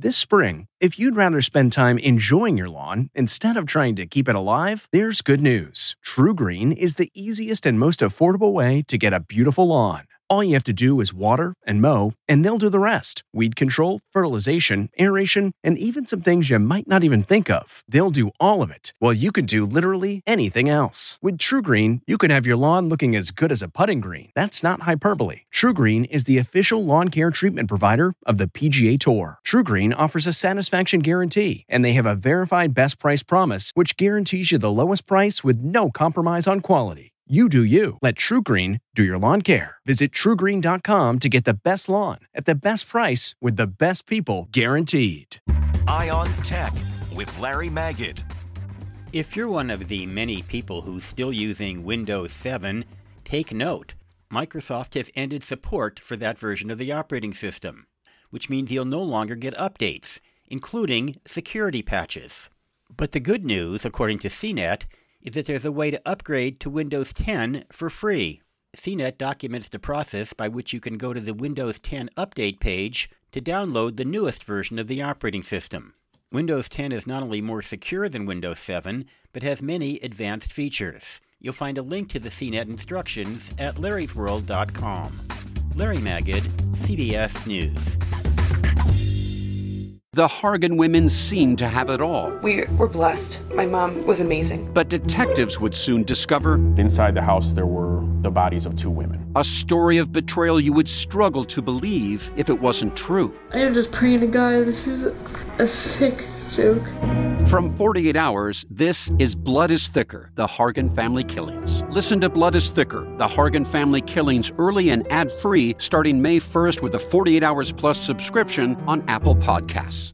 This spring, if you'd rather spend time enjoying your lawn instead of trying to keep it alive, there's good news. TruGreen is the easiest and most affordable way to get a beautiful lawn. All you have to do is water and mow, and they'll do the rest. Weed control, fertilization, aeration, and even some things you might not even think of. They'll do all of it, while you can do literally anything else. With TruGreen, you can have your lawn looking as good as a putting green. That's not hyperbole. TruGreen is the official lawn care treatment provider of the PGA Tour. TruGreen offers a satisfaction guarantee, and they have a verified best price promise, which guarantees you the lowest price with no compromise on quality. You do you. Let TruGreen do your lawn care. Visit TruGreen.com to get the best lawn at the best price with the best people guaranteed. Eye on Tech with Larry Magid. If you're one of the many people who's still using Windows 7, take note. Microsoft has ended support for that version of the operating system, which means you'll no longer get updates, including security patches. But the good news, according to CNET, is that there's a way to upgrade to Windows 10 for free. CNET documents the process by which you can go to the Windows 10 update page to download the newest version of the operating system. Windows 10 is not only more secure than Windows 7, but has many advanced features. You'll find a link to the CNET instructions at larrysworld.com. Larry Magid, CBS News. The Hargan women seemed to have it all. We were blessed. My mom was amazing. But detectives would soon discover inside the house there were the bodies of 2 women. A story of betrayal you would struggle to believe if it wasn't true. I am just praying to God, this is a sick joke. From 48 Hours, this is Blood is Thicker, The Hargan Family Killings. Listen to Blood is Thicker, The Hargan Family Killings early and ad-free starting May 1st with a 48 Hours Plus subscription on Apple Podcasts.